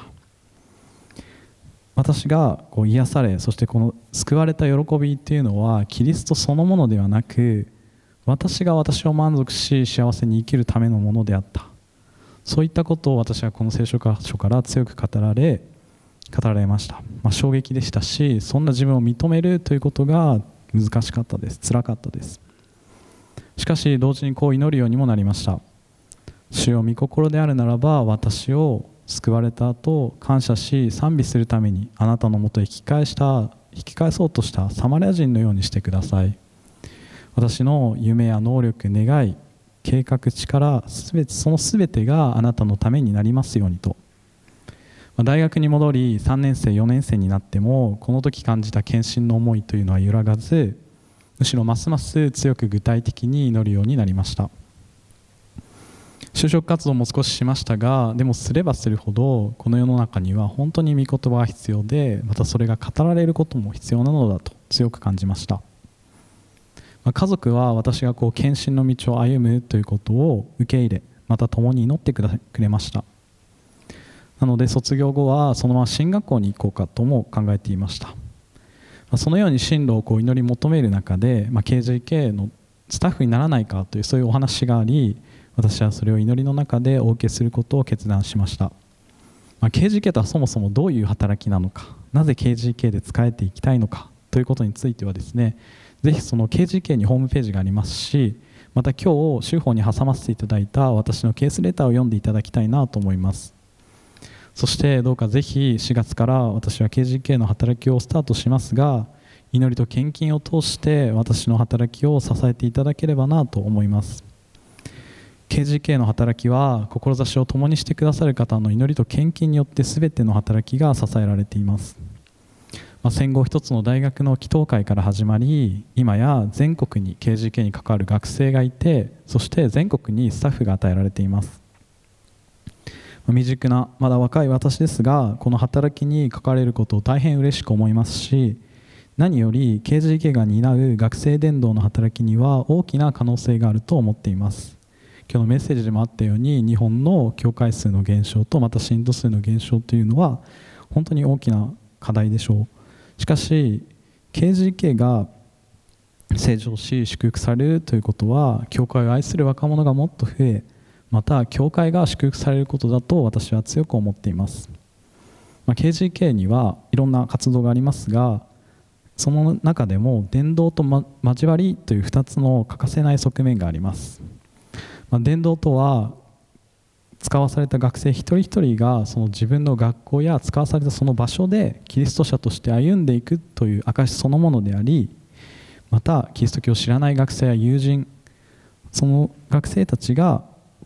私がこう癒され、そしてこの救われた喜びっていうのはキリストそのものではなく、私が私を満足し幸せに生きるためのものであった。そういったことを私はこの聖書箇所から強く語られ語られました。まあ、衝撃でしたし、そんな自分を認めるということが難しかったです。辛かったです。しかし同時にこう祈るようにもなりました。主よ、御心であるならば私を救われた後感謝し賛美するためにあなたのもとへ引き返した引き返そうとしたサマリア人のようにしてください。私の夢や能力、願い、計画、力、すべてそのすべてがあなたのためになりますようにと。大学に戻りさんねんせいよねんせいになってもこの時感じた献身の思いというのは揺らがず、むしろますます強く具体的に祈るようになりました。就職活動も少ししましたが、でもすればするほどこの世の中には本当に御言葉が必要で、またそれが語られることも必要なのだと強く感じました。まあ、家族は私がこう献身の道を歩むということを受け入れ、また共に祈ってくれました。なので卒業後はそのまま進学校に行こうかとも考えていました。まあ、そのように進路をこう祈り求める中で、まあ、ケージェーケー のスタッフにならないかというそういうお話があり、私はそれを祈りの中でお受けすることを決断しました。まあ、ケージーケー とはそもそもどういう働きなのか、なぜ ケージーケー で使えていきたいのかということについてはですね、ぜひその ケージーケー にホームページがありますし、また今日週報に挟ませていただいた私のケースレターを読んでいただきたいなと思います。そしてどうかぜひしがつから私は ケージーケー の働きをスタートしますが、祈りと献金を通して私の働きを支えていただければなと思います。ケージーケー の働きは志を共にしてくださる方の祈りと献金によって全ての働きが支えられています。まあ、戦後一つの大学の祈祷会から始まり、今や全国に ケージーケー に関わる学生がいて、そして全国にスタッフが与えられています。まあ、未熟なまだ若い私ですが、この働きに関われることを大変嬉しく思いますし、何より ケージーケー が担う学生伝道の働きには大きな可能性があると思っています。今日のメッセージでもあったように、日本の教会数の減少とまた信徒数の減少というのは本当に大きな課題でしょう。しかし ケージーケー が成長し祝福されるということは、教会を愛する若者がもっと増え、また教会が祝福されることだと私は強く思っています。まあ、ケージーケー にはいろんな活動がありますが、その中でも伝道と、ま、交わりというふたつの欠かせない側面があります。まあ、伝道とは使わされた学生一人一人がその自分の学校や使わされたその場所でキリスト者として歩んでいくという証そのものであり、またキリスト教を知らない学生や友人、その学生たちが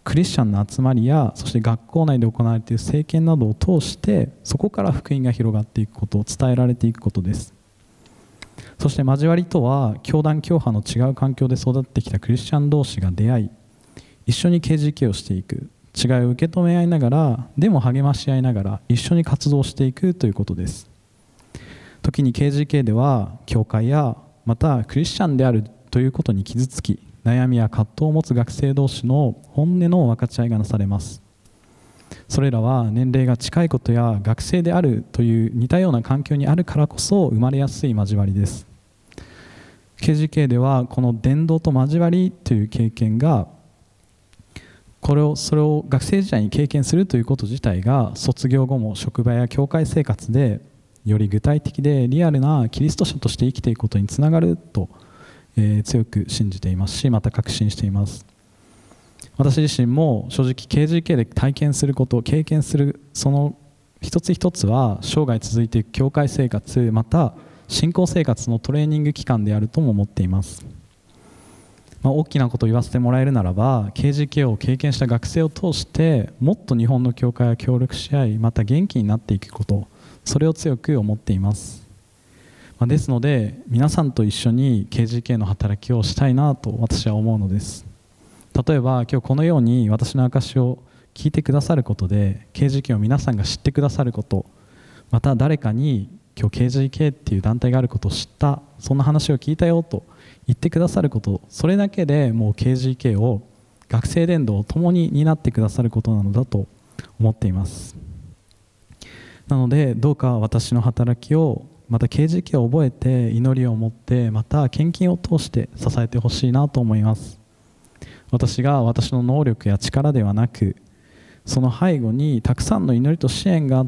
クリスチャンの集まりや、そして学校内で行われている聖験などを通して、そこから福音が広がっていくことを伝えられていくことです。そして交わりとは、教団教派の違う環境で育ってきたクリスチャン同士が出会い、一緒に ケージーケー をしていく、違いを受け止め合いながら、でも励まし合いながら一緒に活動していくということです。時に ケージーケー では、教会やまたクリスチャンであるということに傷つき、悩みや葛藤を持つ学生同士の本音の分かち合いがなされます。それらは年齢が近いことや学生であるという似たような環境にあるからこそ生まれやすい交わりです。ケージーケー ではこの伝道と交わりという経験が、これをそれを学生時代に経験するということ自体が、卒業後も職場や教会生活でより具体的でリアルなキリスト者として生きていくことにつながると、えー、強く信じていますし、また確信しています。私自身も正直 ケージーケー で体験すること、経験するその一つ一つは生涯続いていく教会生活、また信仰生活のトレーニング期間であるとも思っています。まあ、大きなことを言わせてもらえるならば、 ケージーケー を経験した学生を通してもっと日本の教会は協力し合い、また元気になっていくこと、それを強く思っています。まあ、ですので皆さんと一緒に ケージーケー の働きをしたいなと私は思うのです。例えば今日このように私の証を聞いてくださることで、 ケージーケー を皆さんが知ってくださること、また誰かに今日 ケージーケー っていう団体があることを知った、そんな話を聞いたよと言ってくださること、それだけでもう ケージーケー を学生伝道を共に担ってくださることなのだと思っています。なのでどうか私の働きを、また ケージーケー を覚えて、祈りを持って、また献金を通して支えてほしいなと思います。私が私の能力や力ではなく、その背後にたくさんの祈りと支援があって、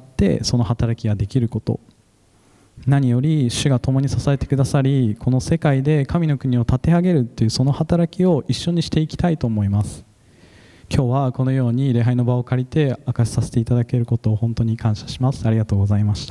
その働きができること、何より主が共に支えてくださり、この世界で神の国を立て上げるというその働きを一緒にしていきたいと思います。今日はこのように礼拝の場を借りて証しさせていただけることを本当に感謝します。ありがとうございました。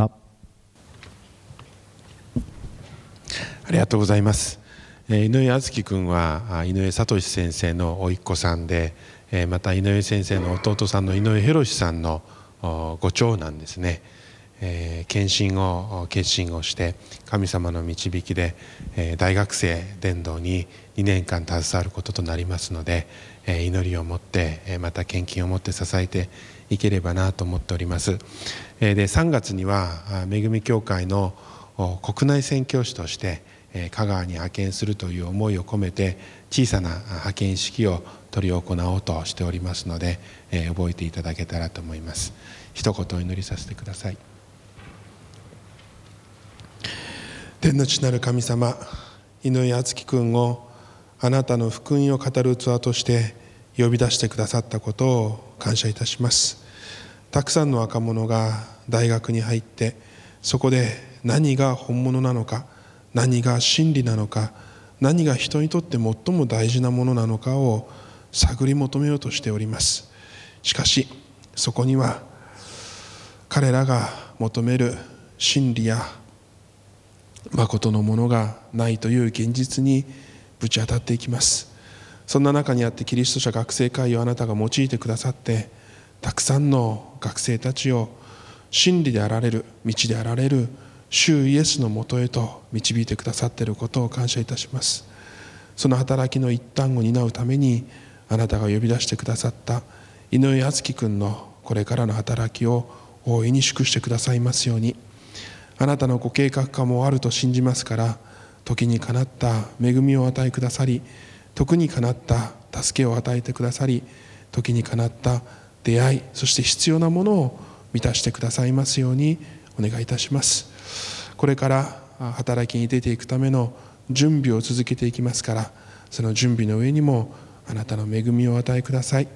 ありがとうございます。井上敦樹君は井上聡先生の甥っ子さんで、また井上先生の弟さんの井上博さんのご長男ですね。献身を決心をして神様の導きで大学生伝道ににねんかん携わることとなりますので、祈りを持ってまた献金を持って支えていければなと思っております。でさんがつには恵み教会の国内宣教師として香川に派遣するという思いを込めて小さな派遣式を執り行おうとしておりますので、覚えていただけたらと思います。一言お祈りさせてください。天の父なる神様、井上敦樹君をあなたの福音を語る器として呼び出してくださったことを感謝いたします。たくさんの若者が大学に入って、そこで何が本物なのか、何が真理なのか、何が人にとって最も大事なものなのかを探り求めようとしております。しかしそこには彼らが求める真理や誠のものがないという現実にぶち当たっていきます。そんな中にあってキリスト者学生会をあなたが用いてくださって、たくさんの学生たちを真理であられる、道であられる主イエスのもとへと導いてくださっていることを感謝いたします。その働きの一端を担うためにあなたが呼び出してくださった井上敦樹君のこれからの働きを大いに祝してくださいますように。あなたのご計画化もあると信じますから、時にかなった恵みを与えくださり、時にかなった助けを与えてくださり、時にかなった出会い、そして必要なものを満たしてくださいますようにお願いいたします。これから働きに出ていくための準備を続けていきますから、その準備の上にもあなたの恵みをお与えください。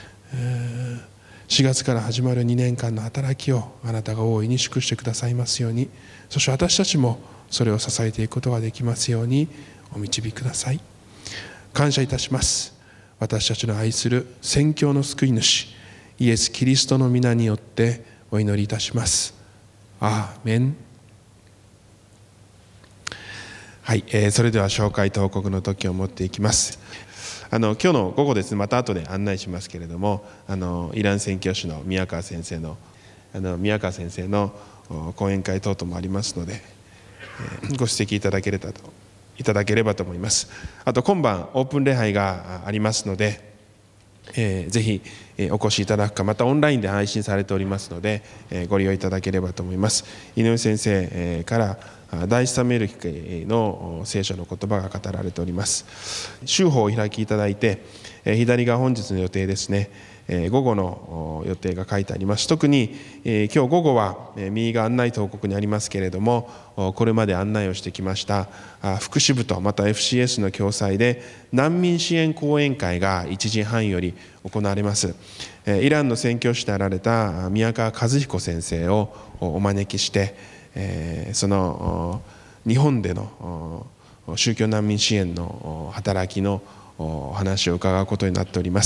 しがつから始まるにねんかんの働きをあなたが大いに祝してくださいますように、そして私たちもそれを支えていくことができますようにお導きください。感謝いたします。私たちの愛する宣教の救い主イエス・キリストの皆によってお祈りいたします。アーメン。はい、えー、それでは紹介と報告の時を持っていきます。 あの今日の午後ですね、また後で案内しますけれども、あのイラン宣教師の宮川先生のあの宮川先生の講演会等々もありますので、えー、ご指摘いただければといただければと思います。あと今晩オープン礼拝がありますので、えー、ぜひお越しいただくか、またオンラインで配信されておりますので、えー、ご利用いただければと思います。井上先生、えー、から第一サムエル記の聖書の言葉が語られております。週報をお開きいただいて、えー、左が本日の予定ですね、えー、午後の予定が書いてあります。特に、えー、今日午後は、えー、右が案内と報告にありますけれども、これまで案内をしてきました福祉部とまた エフシーエス の共催で難民支援講演会がいちじはんより行われます。イランの宣教師であられた宮川和彦先生をお招きして、その日本での宗教難民支援の働きのお話を伺うことになっております。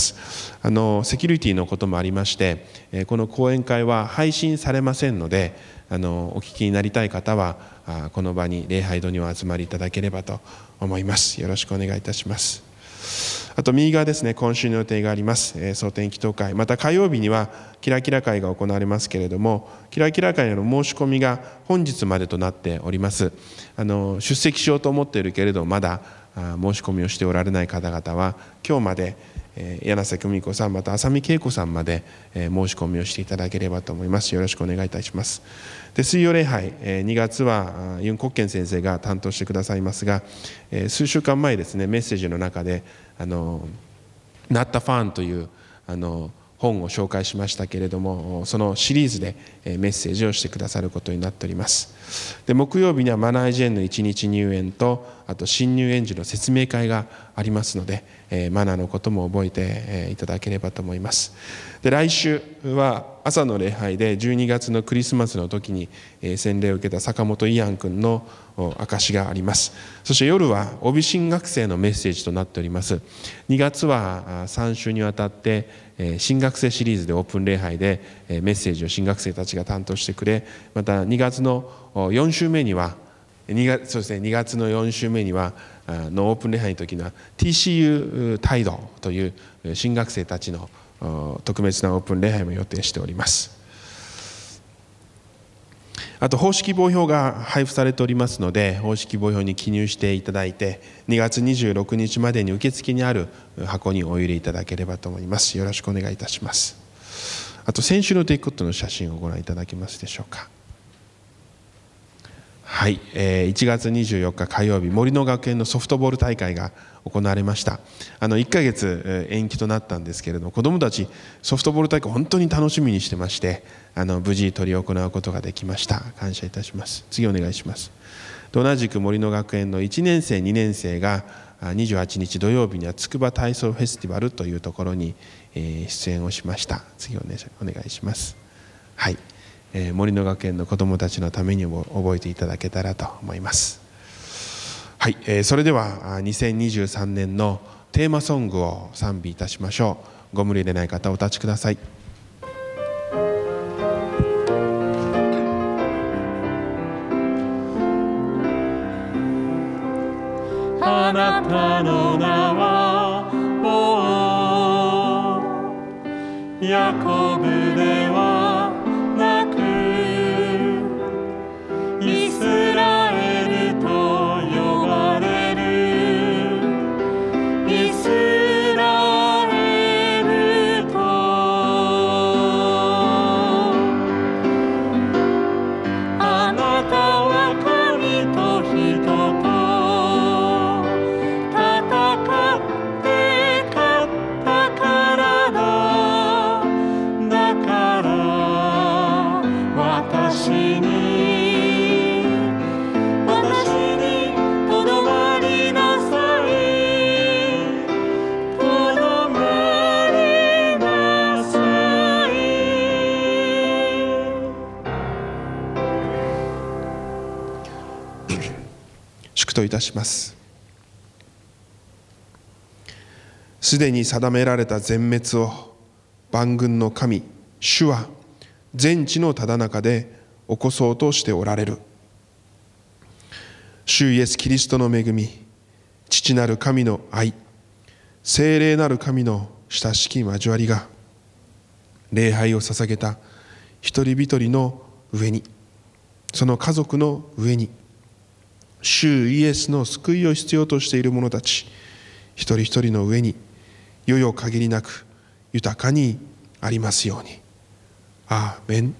あのセキュリティのこともありまして、この講演会は配信されませんので、あのお聞きになりたい方はこの場に礼拝堂にお集まりいただければと思います。よろしくお願いいたします。あと右側ですね、今週の予定があります。蒼天祈祷会、また火曜日にはキラキラ会が行われますけれども、キラキラ会への申し込みが本日までとなっております。あの出席しようと思っているけれどまだ申し込みをしておられない方々は今日まで柳瀬久美子さんまた浅見恵子さんまで申し込みをしていただければと思います。よろしくお願いいたします。で水曜礼拝にがつはユン・コッケン先生が担当してくださいますが、数週間前ですね、メッセージの中であのナッタ・ファーンというあの本を紹介しましたけれども、そのシリーズでメッセージをしてくださることになっております。で木曜日にはマナージェンの一日入園と、あと新入園児の説明会がありますので、マナーのことも覚えていただければと思います。で来週は朝の礼拝でじゅうにがつのクリスマスの時に洗礼を受けた坂本イアン君の証があります。そして夜は帯新学生のメッセージとなっております。にがつはさん週にわたって新学生シリーズでオープン礼拝でメッセージを新学生たちが担当してくれ、またにがつのよん週目には2月そうですね、にがつのよん週目にはのオープン礼拝の時には ティーシーユー 態度という新学生たちの特別なオープン礼拝も予定しております。あと方式希望票が配布されておりますので、方式希望票に記入していただいてにがつにじゅうろくにちまでに受付にある箱にお入れいただければと思います。よろしくお願いいたします。あと先週のテイクアウトの写真をご覧いただけますでしょうか。はい、いちがつにじゅうよっか火曜日、森の学園のソフトボール大会が行われました。あのいっかげつ延期となったんですけれども、子どもたちソフトボール大会本当に楽しみにしてまして、あの無事執り行うことができました。感謝いたします。次お願いします。同じく森の学園のいちねん生にねん生がにじゅうはちにち土曜日には筑波体操フェスティバルというところに出演をしました。次お願いします。はい、森の学園の子どもたちのためにも覚えていただけたらと思います。はい、それではにせんにじゅうさんねんのテーマソングを賛美いたしましょう。ご無理でない方お立ちください。 あなたの名は王、ヤコブではなくイスラエルと呼ばれる、イスラエルとあなたは神と人と祝祷いたします。すでに定められた全滅を万軍の神主は全地のただ中で起こそうとしておられる。主イエスキリストの恵み、父なる神の愛、 聖霊なる神の親しき交わりが礼拝を捧げた一人一人の上に、その家族の上に、主イエスの救いを必要としている者たち一人一人の上に、よよ限りなく豊かにありますように。アーメン。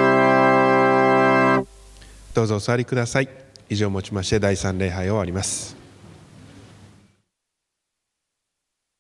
どうぞお座りください。以上をもちましてだいさん礼拝を終わります。